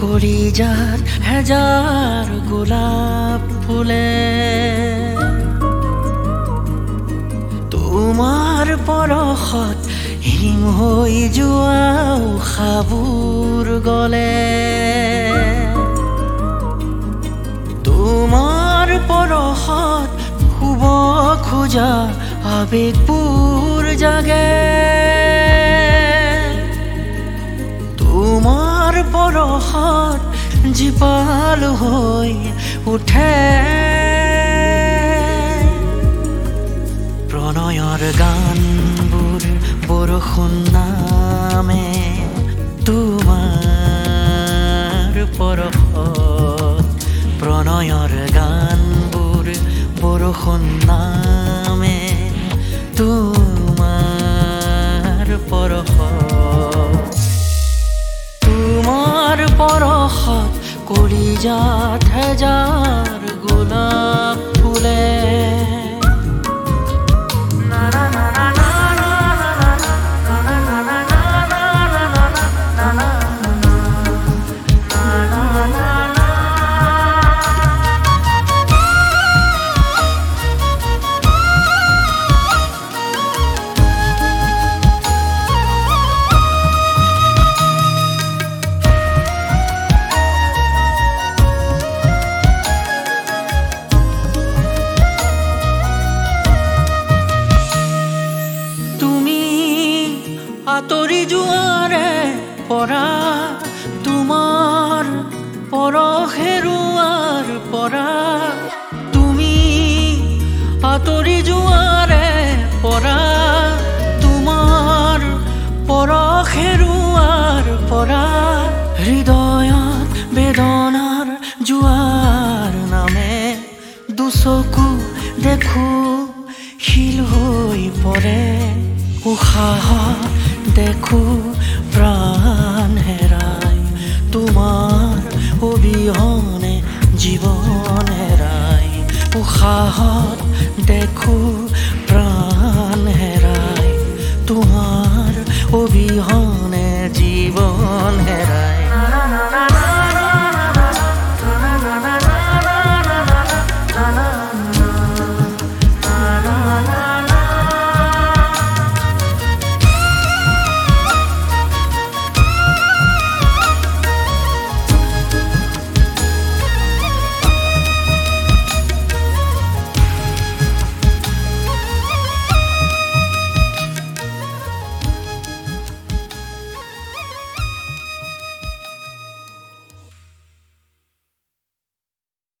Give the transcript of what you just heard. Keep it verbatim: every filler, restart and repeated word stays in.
কলিজাত হেজাৰ গোলাপ ফুলে তোমাৰ পৰশত হিম হৈ যোৱা উশাবোৰ গলে তোমাৰ পৰশত শুব খোজা আবেগবোৰ জাগে তোমাৰ পৰশত জীপাল হৈ উঠে প্ৰণয়ৰ গানবোৰ বৰষুণ নামে তোমাৰ পৰশত প্ৰণয়ৰ গানবোৰ বৰষুণ নামে তোমাৰ পৰশত তোমাৰ পৰশত কলিজাত হেজাৰ গোলাপ ফুলে আঁতৰি যোৱাৰে পৰা তোমাৰ পৰশ হেৰুৱাৰ পৰা তুমি আঁতৰি যোৱাৰে পৰা তোমাৰ পৰশ হেৰুৱাৰ পৰা হৃদয়ত বেদনাৰ জোৱাৰ নামে দুচকু দেখো শিল হৈ পৰে উশাহ দেখো প্ৰাণ হেৰাই তোমাৰ অবিহনে জীৱন হেৰাই উশাহত দেখো প্ৰাণ হেৰাই তোমাৰ অবিহনে জীৱন